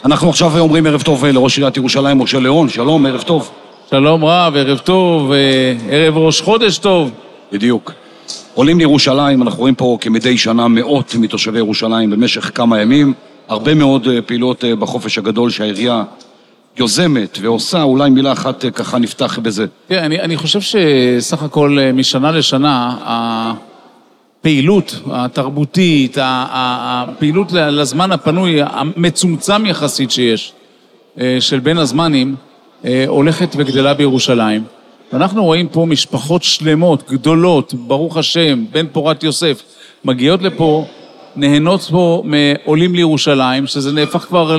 אנחנו עכשיו אומרים ערב טוב לראש עיריית ירושלים, משה ליאון. שלום, ערב טוב. שלום רב, ערב טוב, ערב ראש חודש טוב. בדיוק. עולים לירושלים, אנחנו רואים פה כמדי שנה מאות מתושבי ירושלים במשך כמה ימים, הרבה מאוד פעילות בחופש הגדול שהעירייה יוזמת ועושה, אולי מילה אחת ככה נפתח בזה. כן, אני חושב שסך הכל משנה לשנה, הפעילות התרבותית, הפעילות לזמן הפנוי, המצומצם יחסית שיש, של בין הזמנים, הולכת וגדלה בירושלים. ואנחנו רואים פה משפחות שלמות, גדולות, ברוך השם, בן פורת יוסף, מגיעות לפה, נהנות פה מעולים לירושלים, שזה נהפך כבר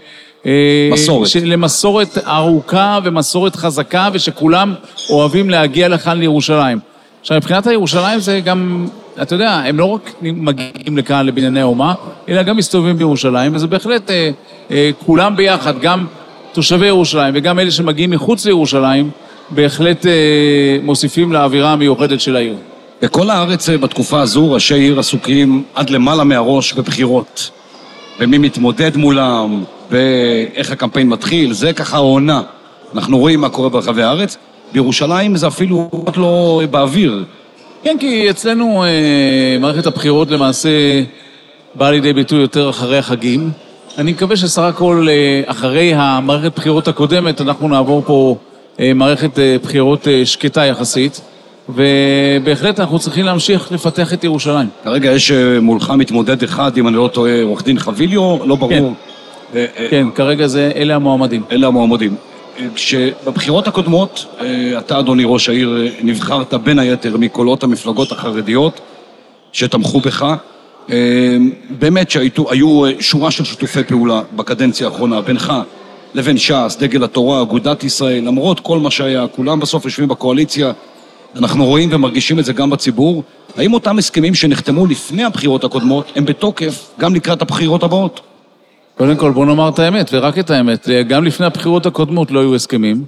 למסורת ארוכה ומסורת חזקה, ושכולם אוהבים להגיע לכאן לירושלים. עכשיו, מבחינת הירושלים זה גם, אתה יודע, הם לא רק מגיעים לכאן לבנייני האומה, אלא גם מסתובבים בירושלים, וזה בהחלט כולם ביחד, גם תושבי ירושלים וגם אלה שמגיעים מחוץ לירושלים, בהחלט מוסיפים לאווירה המיוחדת של העיר. בכל הארץ בתקופה הזו, ראשי עיר עסוקים עד למעלה מהראש בבחירות. ומי מתמודד מולם, ואיך הקמפיין מתחיל, זה ככה העונה. אנחנו רואים מה קורה ברחבי הארץ. בירושלים זה אפילו לא באוויר. כן, כי אצלנו מערכת הבחירות למעשה באה לידי ביטוי יותר אחרי החגים. אני מקווה שסך הכל אחרי המערכת בחירות הקודמת, אנחנו נעבור פה מערכת בחירות שקטה יחסית, ובהחלט אנחנו צריכים להמשיך לפתח את ירושלים. כרגע יש מולך מתמודד אחד, אם אני לא טועה, עורך דין חביליו, לא ברור. כן, כרגע אלה המועמדים. אלה המועמדים. כשבבחירות הקודמות, אתה אדוני ראש העיר נבחרת בין היתר מקולות המפלגות החרדיות שתמכו בך. באמת שהיו שורה של שיתופי פעולה בקדנציה האחרונה בינך לבין ש"ס, דגל התורה, אגודת ישראל, למרות כל מה שהיה, כולם בסוף יושבים בקואליציה, אנחנו רואים ומרגישים את זה גם בציבור. האם אותם הסכמים שנחתמו לפני הבחירות הקודמות הם בתוקף גם לקראת הבחירות הבאות? קודם כל בוא נאמר את האמת, ורק את האמת, גם לפני הבחירות הקודמות לא היו הסכמים,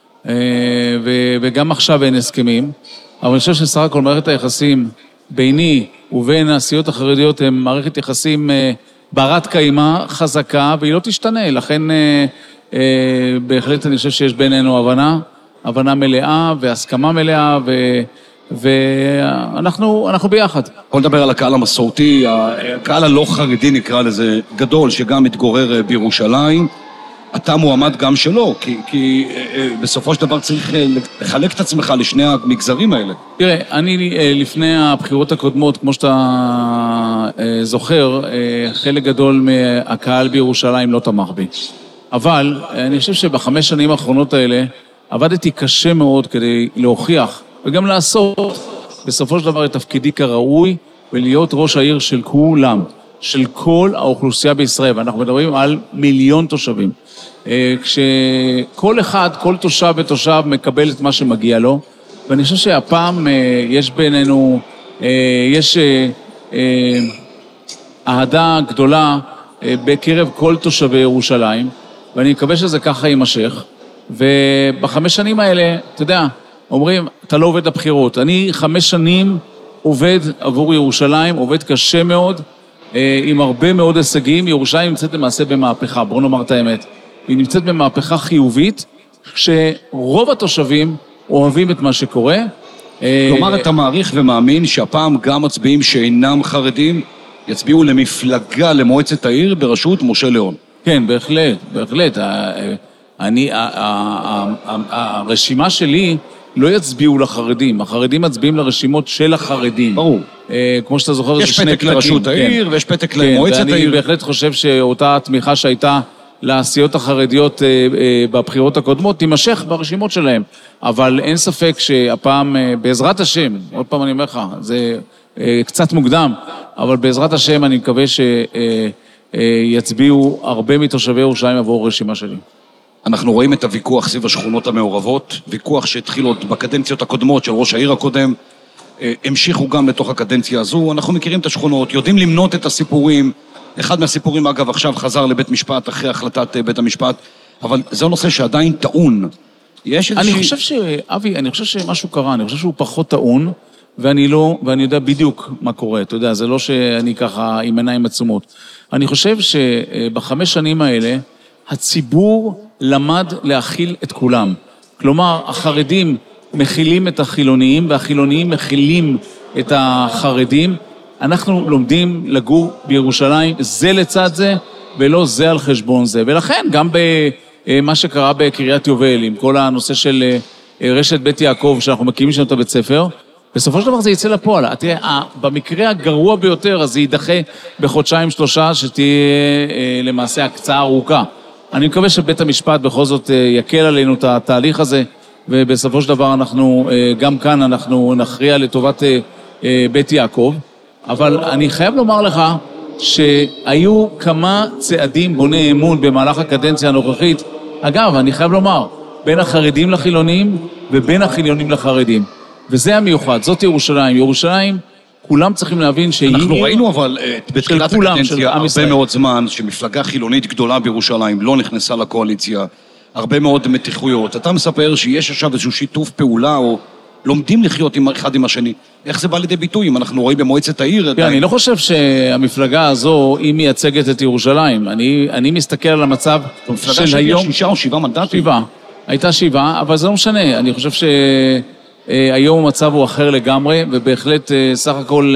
וגם עכשיו אין הסכמים, אבל אני חושב שסך הכל מערכת היחסים ביני ובין הסיעות החרדיות הם מערכת יחסים ברת קיימה, חזקה, והיא לא תשתנה, לכן בהחלט אני חושב שיש בינינו הבנה מלאה והסכמה מלאה, ואנחנו ביחד. בוא נדבר על הקהל המסורתי, הקהל הלא חרדי נקרא לזה גדול, שגם מתגורר בירושלים. אתה מועמד גם שלו, כי בסופו של דבר צריך לחלק את עצמך לשני המגזרים האלה. תראה, אני לפני הבחירות הקודמות, כמו שאתה זוכר, חלק גדול מהקהל בירושלים לא תמך בי. אבל אני חושב שבחמש שנים האחרונות האלה, עבדתי קשה מאוד כדי להוכיח וגם לעשות בסופו של דבר את תפקידי כראוי ולהיות ראש העיר של כולם, של כל האוכלוסייה בישראל, ואנחנו מדברים על מיליון תושבים. כשכל אחד, כל תושב ותושב מקבל את מה שמגיע לו, ואני חושב שהפעם יש בינינו, יש אהדה גדולה בקרב כל תושבי ירושלים, ואני מקווה שזה ככה יימשך. ובחמש שנים האלה, אתה יודע, אומרים, אתה לא עובד לבחירות. אני 5 שנים עובד עבור ירושלים, עובד קשה מאוד, עם הרבה מאוד הישגים. ירושלים נמצאת למעשה במהפכה, בואו נאמר את האמת. היא נמצאת במהפכה חיובית, שרוב התושבים אוהבים את מה שקורה. כלומר, אתה מעריך ומאמין שהפעם גם מצביעים שאינם חרדים, יצביעו למפלגה, למועצת העיר, בראשות משה ליאון. כן, בהחלט, בהחלט. הרשימה שלי לא יצביעו לחרדים, החרדים מצביעים לרשימות של החרדים. ברור. כמו שאתה זוכר, יש פתק לראשות העיר ויש פתק למועצת העיר. ואני בהחלט חושב שאותה תמיכה שהייתה לסיעות החרדיות בבחירות הקודמות תימשך ברשימות שלהם. אבל אין ספק שהפעם, בעזרת השם, עוד פעם אני אומר לך, זה קצת מוקדם, אבל בעזרת השם אני מקווה שיצביעו הרבה מתושבי ירושלים עבור רשימה שלי. אנחנו רואים את הוויכוח סביב השכונות המעורבות, ויכוח שהתחיל עוד בקדנציות הקודמות של ראש העיר הקודם, המשיכו גם לתוך הקדנציה הזו. אנחנו מכירים את השכונות, יודעים למנות את הסיפורים. אחד מהסיפורים, אגב, עכשיו חזר לבית משפט אחרי החלטת בית המשפט, אבל זה נושא שעדיין טעון. אני חושב שמשהו קרה, אני חושב שהוא פחות טעון, ואני יודע בדיוק מה קורה, אתה יודע, זה לא שאני ככה עם עיניים עצומות. אני חושב שבחמש שנים האלה, הציבור למד להכיל את כולם. כלומר, החרדים מכילים את החילוניים, והחילוניים מכילים את החרדים. אנחנו לומדים לגור בירושלים זה לצד זה, ולא זה על חשבון זה. ולכן, גם במה שקרה בקריית יובל, עם כל הנושא של רשת בית יעקב, שאנחנו מקימים שם את הבית ספר, בסופו של דבר זה יצא לפועל. תראה, במקרה הגרוע ביותר, אז זה יידחה בחודשיים-שלושה, שתהיה למעשה הקצאה ארוכה. אני מקווה שבית המשפט בכל זאת יקל עלינו את התהליך הזה, ובסופו של דבר אנחנו, גם כאן אנחנו נכריע לטובת בית יעקב, אבל אני חייב לומר לך שהיו כמה צעדים בוני אמון במהלך הקדנציה הנוכחית, אגב, אני חייב לומר, בין החרדים לחילונים ובין החילונים לחרדים. וזה המיוחד, זאת ירושלים. ירושלים, כולם צריכים להבין שהיא... אנחנו ראינו אבל בתחילת הקדנציה הרבה מאוד זמן שמפלגה חילונית גדולה בירושלים לא נכנסה לקואליציה, הרבה מאוד מתיחויות. אתה מספר שיש עכשיו איזשהו שיתוף פעולה או לומדים לחיות אחד עם השני. איך זה בא לידי ביטוי אם אנחנו רואים במועצת העיר? אני לא חושב שהמפלגה הזו היא מייצגת את ירושלים. אני מסתכל על המצב של היום... 6 או 7 מנדטים? 7. הייתה 7, אבל זה לא משנה. אני חושב שהיום המצב הוא אחר לגמרי, ובהחלט סך הכל,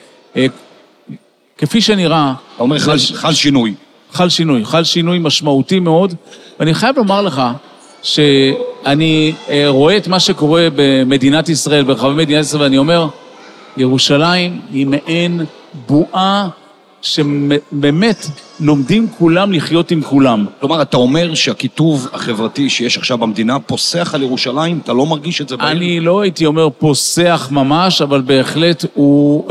כפי שנראה... אתה אומר חל שינוי. חל שינוי משמעותי מאוד, ואני חייב לומר לך שאני רואה את מה שקורה במדינת ישראל, ברחבי מדינת ישראל, ואני אומר, ירושלים היא מעין בועה שבאמת לומדים כולם לחיות עם כולם. כלומר, אתה אומר שהכיתוב החברתי שיש עכשיו במדינה פוסח על ירושלים, אתה לא מרגיש את זה בעיר? אני לא הייתי אומר פוסח ממש, אבל בהחלט הוא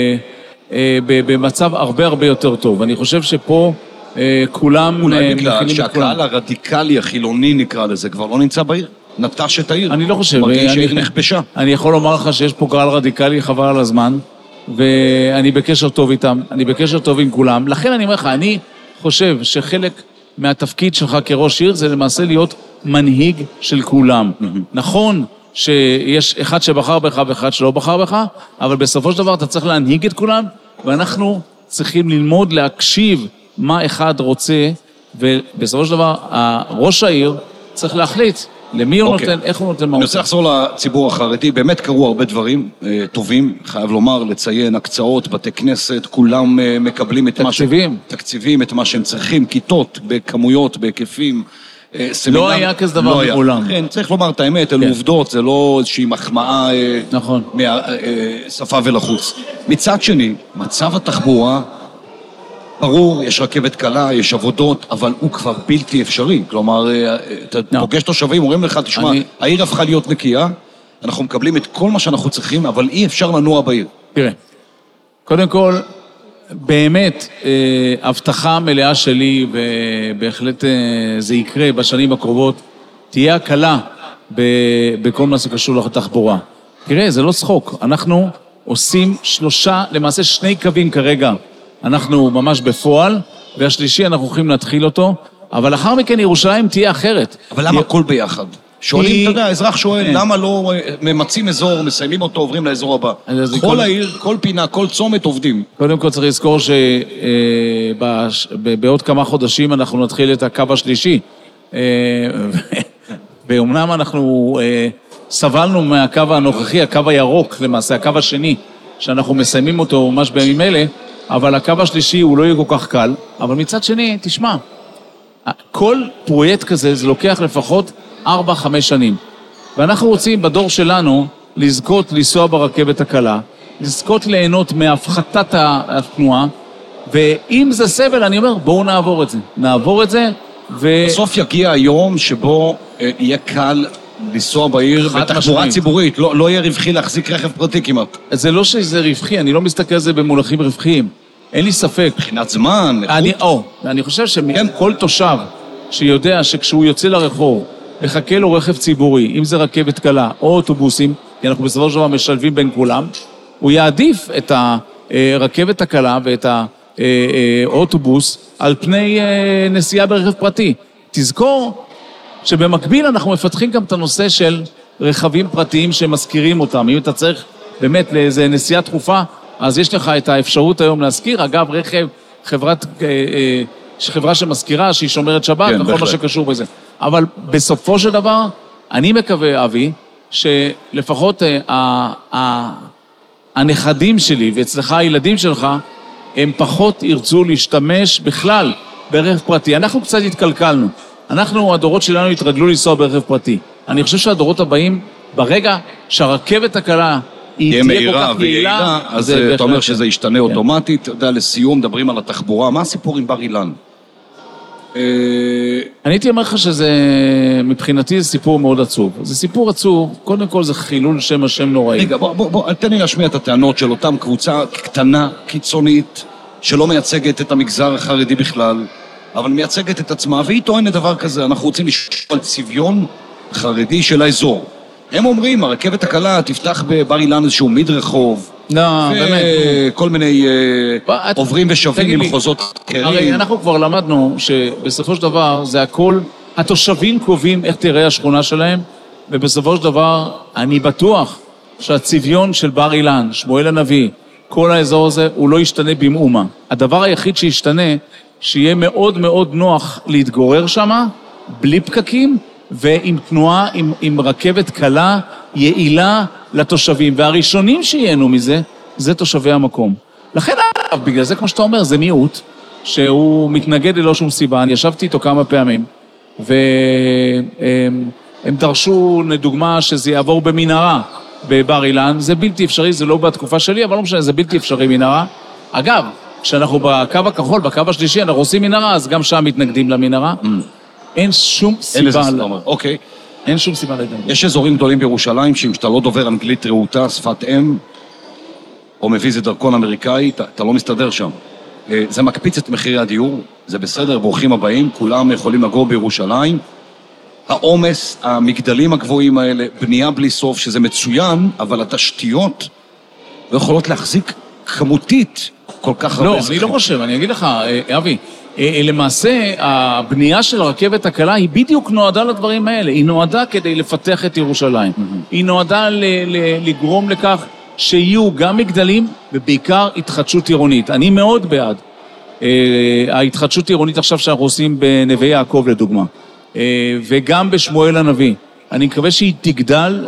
במצב הרבה יותר טוב. אני חושב שפה כולם... אולי בגלל שהקהל הרדיקלי החילוני נקרא לזה, כבר לא נמצא בעיר? נטש את העיר? אני לא חושב. מרגיש שהעיר נכבשה. אני יכול לומר לך שיש פה קהל רדיקלי חבל על הזמן, ואני בקשר טוב איתם, אני בקשר טוב עם כולם. לכן אני אומר לך, אני חושב שחלק מהתפקיד שלך כראש עיר זה למעשה להיות מנהיג של כולם. נכון שיש אחד שבחר בך ואחד שלא בחר בך, אבל בסופו של דבר אתה צריך להנהיג את כולם, ואנחנו צריכים ללמוד להקשיב מה אחד רוצה, ובסופו של דבר ראש העיר צריך להחליט למי הוא נותן, איך הוא נותן מה הוא. אני רוצה לחזור לציבור החרדי, באמת קרו הרבה דברים טובים, חייב לומר, לציין, הקצאות, בתי כנסת, כולם מקבלים את מה תקציבים, את מה שהם צריכים, כיתות, בכמויות, בהיקפים, לא היה כזה דבר מעולם. כן, צריך לומר את האמת, אלו עובדות, זה לא איזושהי מחמאה מהשפה ולחוץ. מצד שני, מצב התחבורה, ברור, יש רכבת קלה, יש עבודות, אבל הוא כבר בלתי אפשרי. כלומר, אתה פוגש תושבים, אומרים לך, תשמע, העיר הפכה להיות נקייה, אנחנו מקבלים את כל מה שאנחנו צריכים, אבל אי אפשר לנוע בעיר. תראה, קודם כל, באמת, הבטחה מלאה שלי, ובהחלט זה יקרה בשנים הקרובות, תהיה הקלה בכל מה שקשור לתחבורה. תראה, זה לא צחוק. אנחנו עושים 2 קווים כרגע, אנחנו ממש בפועל, והשלישי אנחנו הולכים להתחיל אותו, אבל לאחר מכן ירושלים תהיה אחרת. אבל למה הכל ביחד? שואלים, אתה יודע, האזרח שואל, למה לא ממצים אזור, מסיימים אותו, עוברים לאזור הבא? כל העיר, כל פינה, כל צומת עובדים. קודם כל צריך לזכור שבעוד כמה חודשים אנחנו נתחיל את הקו השלישי, ואומנם אנחנו סבלנו מהקו הנוכחי, הקו הירוק, למעשה, הקו השני, שאנחנו מסיימים אותו ממש בימים אלה, אבל הקו השלישי הוא לא יהיה כל כך קל, אבל מצד שני, תשמע, כל פרויקט כזה זה לוקח לפחות 4-5 שנים, ואנחנו רוצים בדור שלנו לזכות לנסוע ברכבת הקלה, לזכות ליהנות מהפחתת התנועה, ואם זה סבל, אני אומר, בואו נעבור את זה, בסוף יגיע היום שבו יהיה קל לנסוע בעיר בתחבורה ציבורית, לא יהיה רווחי להחזיק רכב פרטי כמעט. זה לא שזה רווחי, אני לא מסתכל על זה במונחים רווחיים. אין לי ספק. מבחינת זמן, איכות. אני חושב שכל תושב שיודע שכשהוא יוצא לרחוב, מחכה לו רכב ציבורי, אם זה רכבת קלה או אוטובוסים, כי אנחנו בסופו של דבר משלבים בין כולם, הוא יעדיף את הרכבת הקלה ואת האוטובוס על פני נסיעה ברכב פרטי. תזכור שבמקביל אנחנו מפתחים גם את הנושא של רכבים פרטיים שמזכירים אותם. אם אתה צריך באמת לאיזו נסיעה דחופה, אז יש לך את האפשרות היום להזכיר. אגב, חברת יש חברה שמזכירה, שהיא שומרת שבת, כן, וכל מה שקשור בזה. אבל בסופו של דבר, אני מקווה, אבי, שלפחות הנכדים שלי, ואצלך הילדים שלך, הם פחות ירצו להשתמש בכלל ברכב פרטי. אנחנו קצת התקלקלנו. הדורות שלנו התרגלו לנסוע ברכב פרטי. אני חושב שהדורות הבאים, ברגע שהרכבת הקלה היא תהיה כל כך יעילה, אז אתה אומר שזה ישתנה אוטומטית. אתה יודע, לסיום, מדברים על התחבורה. מה הסיפור עם בר אילן? אני הייתי אומר לך שזה, מבחינתי זה סיפור מאוד עצוב. זה סיפור עצוב, קודם כל זה חילול שם השם נוראי. רגע, בוא, תן לי להשמיע את הטענות של אותם קבוצה קטנה, קיצונית, שלא מייצגת את המגזר החרדי בכלל, אבל מייצגת את עצמה, והיא טוענת דבר כזה, אנחנו רוצים לשמור על צביון חרדי של האזור. הם אומרים, הרכבת הקלה תפתח בבר אילן איזשהו מדרחוב, באמת. וכל מיני עוברים ושבים ממחוזות אחרים. הרי אנחנו כבר למדנו שבסופו של דבר זה הכל, התושבים קובעים איך תראה השכונה שלהם, ובסופו של דבר אני בטוח שהצביון של בר אילן, שמואל הנביא, כל האזור הזה הוא לא ישתנה במאומה. הדבר היחיד שישתנה, שיהיה מאוד מאוד נוח להתגורר שם, בלי פקקים, ועם תנועה, עם רכבת קלה, יעילה לתושבים. והראשונים שיהנו מזה, זה תושבי המקום. לכן, בגלל זה, כמו שאתה אומר, זה מיעוט, שהוא מתנגד ללא שום סיבה. אני ישבתי איתו כמה פעמים, והם דרשו, לדוגמה, שזה יעבור במנהרה בבר אילן. זה בלתי אפשרי, זה לא בתקופה שלי, אבל לא משנה, זה בלתי אפשרי מנהרה. אגב, כשאנחנו בקו הכחול, בקו השלישי, אנחנו עושים מנהרה, אז גם שם מתנגדים למנהרה. אין שום סיבה. אוקיי. אין שום סיבה להתנגד. יש אזורים גדולים בירושלים, שאם שאתה לא דובר אנגלית רהוטה, שפת אם, או מביא איזה דרכון אמריקאי, אתה לא מסתדר שם. זה מקפיץ את מחירי הדיור, זה בסדר, ברוכים הבאים, כולם יכולים לגור בירושלים. העומס, המגדלים הגבוהים האלה, בנייה בלי סוף, שזה מצוין, אבל התשתיות לא יכולות להחזיק כמותית כל כך הרבה. לא, אני לא חושב, אני אגיד לך, אבי, למעשה, הבנייה של הרכבת הקלה היא בדיוק נועדה לדברים האלה. היא נועדה כדי לפתח את ירושלים. היא נועדה לגרום לכך שיהיו גם מגדלים ובעיקר התחדשות עירונית. אני מאוד בעד. ההתחדשות עירונית עכשיו שאנחנו עושים בנווה יעקב לדוגמה. וגם בשמואל הנביא. אני מקווה שהיא תגדל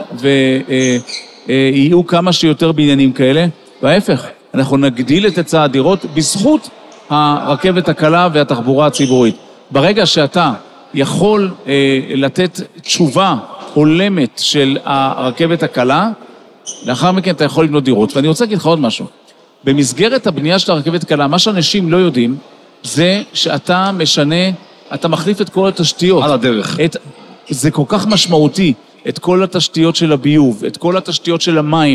ויהיו כמה שיותר בניינים כאלה. וההפך, אנחנו נגדיל את היצע הדירות בזכות הרכבת הקלה והתחבורה הציבורית. ברגע שאתה יכול לתת תשובה הולמת של הרכבת הקלה, לאחר מכן אתה יכול לבנות דירות. ואני רוצה להגיד לך עוד משהו. במסגרת הבנייה של הרכבת הקלה, מה שאנשים לא יודעים, זה שאתה משנה, אתה מחליף את כל התשתיות. על הדרך. זה כל כך משמעותי. את כל התשתיות של הביוב, את כל התשתיות של המים,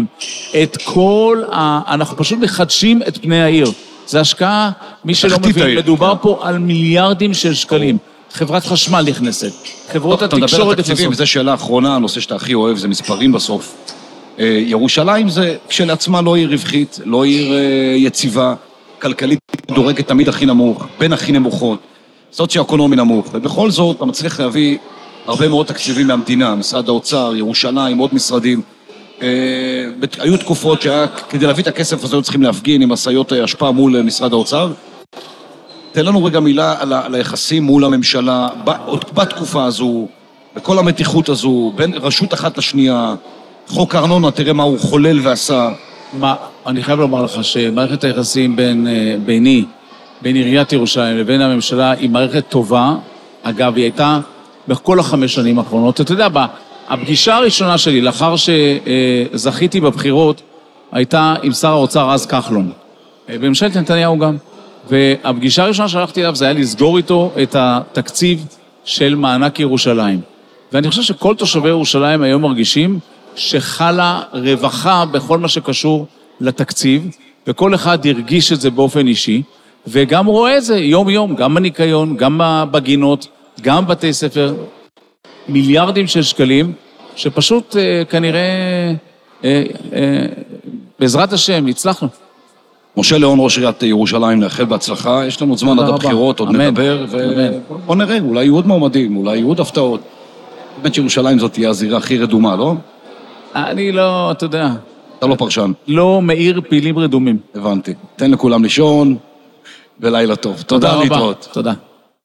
אנחנו פשוט מחדשים את פני העיר. זה השקעה, מי שלא מבין, מדובר פה על מיליארדים של שקלים. חברת חשמל נכנסת, חברות התקשורת נכנסות. אתה מדבר על תקציבים, וזו שאלה האחרונה, הנושא שאתה הכי אוהב, זה מספרים בסוף. ירושלים זה כשלעצמה לא עיר רווחית, לא עיר יציבה, כלכלית דורגת תמיד הכי נמוך, בין הכי נמוכות, סוציו-אקונומי נמוך, ובכל זאת אתה מצליח להביא הרבה מאוד תקציבים מהמדינה, משרד האוצר, ירושלים, עוד משרדים. היו תקופות שכדי להביא את הכסף הזה היו צריכים להפגין עם משאיות השפעה מול משרד האוצר. תן לנו רגע מילה על היחסים מול הממשלה, בתקופה הזו, בכל המתיחות הזו, בין רשות אחת לשנייה, חוק ארנונה, תראה מה הוא חולל ועשה. אני חייב לומר לך שמערכת היחסים בין עיריית ירושלים לבין הממשלה היא מערכת טובה. אגב, היא הייתה בכל 5 שנים האחרונות. אתה יודע, הפגישה הראשונה שלי, לאחר שזכיתי בבחירות, הייתה עם שר האוצר אז כחלון. בממשלת נתניהו גם. והפגישה הראשונה שהלכתי אליו, זה היה לסגור איתו את התקציב של מענק ירושלים. ואני חושב שכל תושבי ירושלים היום מרגישים שחלה רווחה בכל מה שקשור לתקציב, וכל אחד הרגיש את זה באופן אישי, וגם רואה את זה יום-יום, גם בניקיון, גם בגינות, גם בתי ספר, מיליארדים של שקלים, שפשוט כנראה, בעזרת השם, הצלחנו. משה ליאון, ראש עיריית ירושלים, נאחל בהצלחה, יש לנו זמן עד הבחירות, עוד נדבר, ובוא נראה, אולי יהיו עוד מועמדים, אולי יהיו עוד הפתעות. באמת שירושלים זאת תהיה הזירה הכי רדומה, לא? אני לא, אתה יודע. אתה לא פרשן. לא מאיר פעילים רדומים. הבנתי. תן לכולם לישון, ולילה טוב. תודה להתראות. תודה.